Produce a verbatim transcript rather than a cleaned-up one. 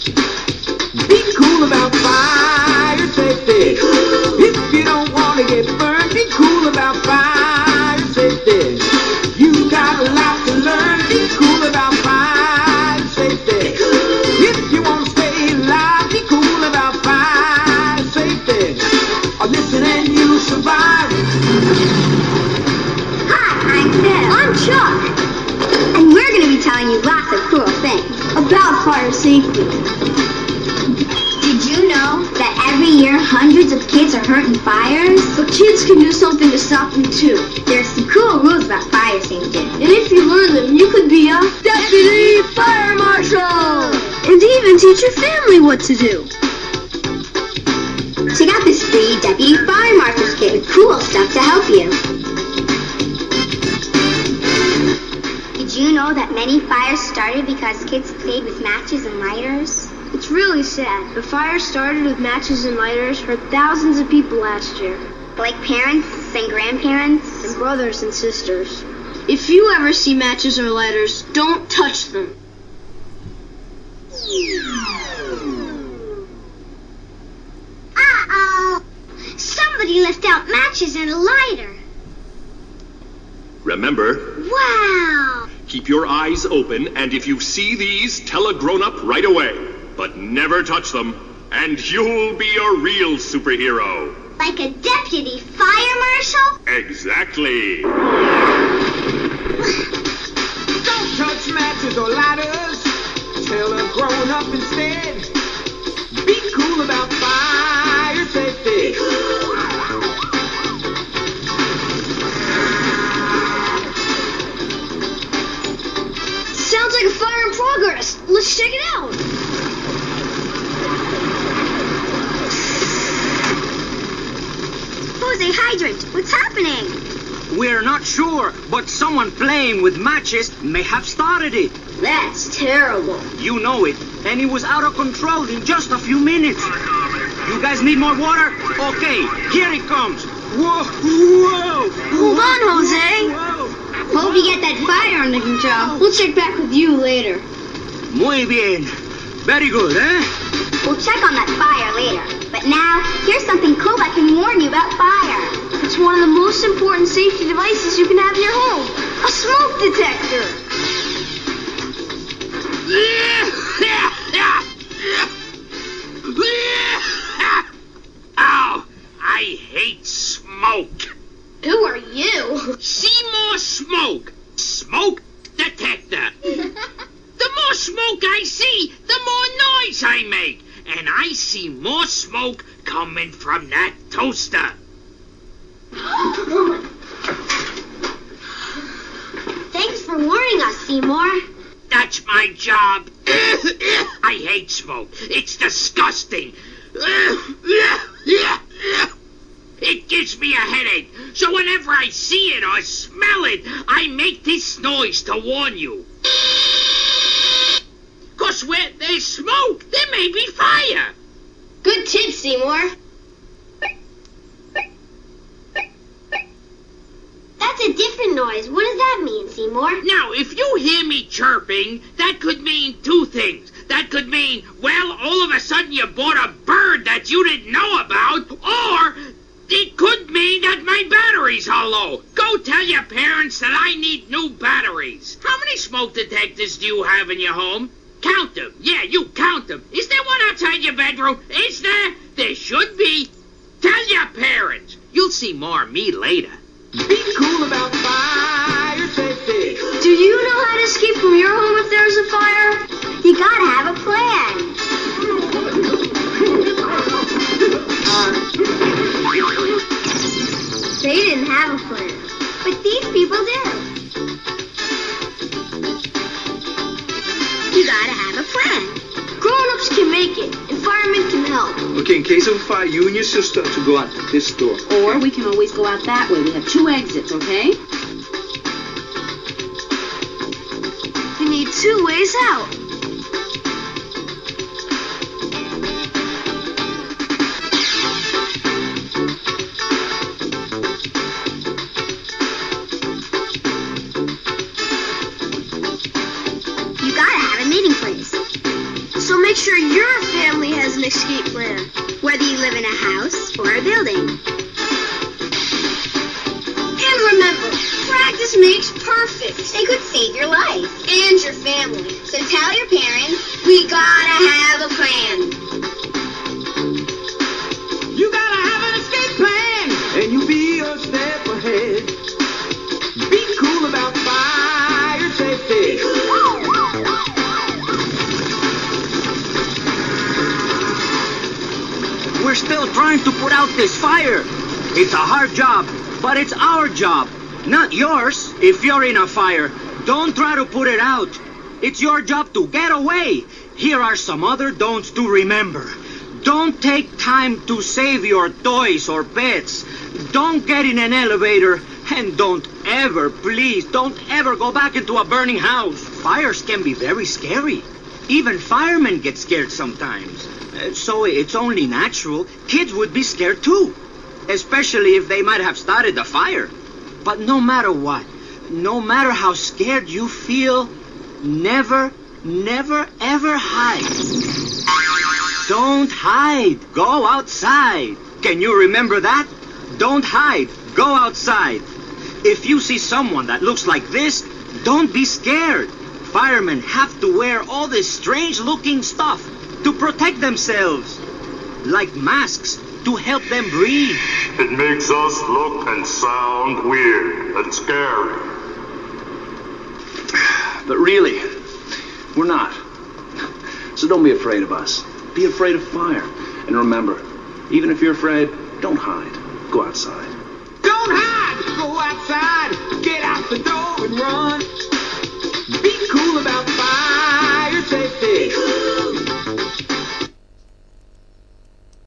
Be cool about fire safety. If you don't want to get burned, be cool about fire safety. You got a lot to learn. Be cool about fire safety. If you want to stay alive, be cool about fire safety. Or listen and you'll survive. Hi, I'm Phil. I'm Chuck. And we're going to be telling you lots of cool things about fire safety. Did you know that every year hundreds of kids are hurt in fires? But kids can do something to stop them too. There's some cool rules about fire safety. And if you learn them, you could be a deputy fire marshal! And even teach your family what to do. Check out this free deputy fire marshal's kit with cool stuff to help you. Did you know that many fires started because kids played with matches and lighters? It's really sad. The fire started with matches and lighters, hurt thousands of people last year. Like parents and grandparents? And brothers and sisters. If you ever see matches or lighters, don't touch them. Uh-oh! Somebody left out matches and a lighter. Remember, Wow! keep your eyes open, and if you see these, tell a grown-up right away. But never touch them, and you'll be a real superhero. Like a deputy fire marshal? Exactly. Don't touch matches or lighters. Tell a grown-up instead. Be cool about fire safety. Sounds like a fire in progress. Let's check it out. Jose Hydrant, what's happening? We're not sure, but someone playing with matches may have started it. That's terrible. You know it, and it was out of control in just a few minutes. You guys need more water? Okay, here it comes. Whoa, whoa. Hold on, Jose. Whoa. Hope you get that fire under control. We'll check back with you later. Muy bien. Very good, eh? We'll check on that fire later. But now, here's something cool that can warn you about fire. It's one of the most important safety devices you can have in your home. A smoke detector. Ow! I hate smoke. Who are you? See more smoke. Smoke detector. The more smoke I see, the more noise I make. And I see more smoke coming from that toaster. Thanks for warning us, Seymour. That's my job. I hate smoke. It's disgusting. It gives me a headache. So whenever I see it or smell it, I make this noise to warn you. 'Cause where there's smoke, there may be fire. Good tip, Seymour. That's a different noise. What does that mean, Seymour? Now, if you hear me chirping, that could mean two things. That could mean, well, all of a sudden you bought a bird that you didn't know about, or it could mean that my batteries are low. Go tell your parents that I need new batteries. How many smoke detectors do you have in your home? Count them. Yeah, you count them. Is there one outside your bedroom? Is there? There should be. Tell your parents. You'll see more of me later. Be cool about fire safety. Do you know how to escape from your home if there's a fire? You gotta have a plan. They didn't have a plan, but these people do. You gotta have a plan. Grown-ups can make it, and firemen can help. Okay, in case of a fire, you and your sister have to go out this door. Or we can always go out that way. We have two exits, okay? You need two ways out. You gotta have a meeting place. So make sure your family has an escape plan, whether you live in a house or a building. And remember, practice makes perfect. It could save your life and your family. So tell your parents, we gotta have a plan. You gotta have an escape plan, and you'll be a step ahead. Be cool about fire safety. We're still trying to put out this fire. It's a hard job, but it's our job, not yours. If you're in a fire, don't try to put it out. It's your job to get away. Here are some other don'ts to remember. Don't take time to save your toys or pets. Don't get in an elevator. And don't ever, please, don't ever go back into a burning house. Fires can be very scary. Even firemen get scared sometimes. Uh, So it's only natural. Kids would be scared too. Especially if they might have started the fire. But no matter what, no matter how scared you feel, never, never, ever hide. Don't hide. Go outside. Can you remember that? Don't hide. Go outside. If you see someone that looks like this, don't be scared. Firemen have to wear all this strange-looking stuff to protect themselves, like masks to help them breathe. It makes us look and sound weird and scary. But really, we're not. So don't be afraid of us. Be afraid of fire. And remember, even if you're afraid, don't hide. Go outside. Don't hide, go outside, get out the door and run. Be cool about fire safety.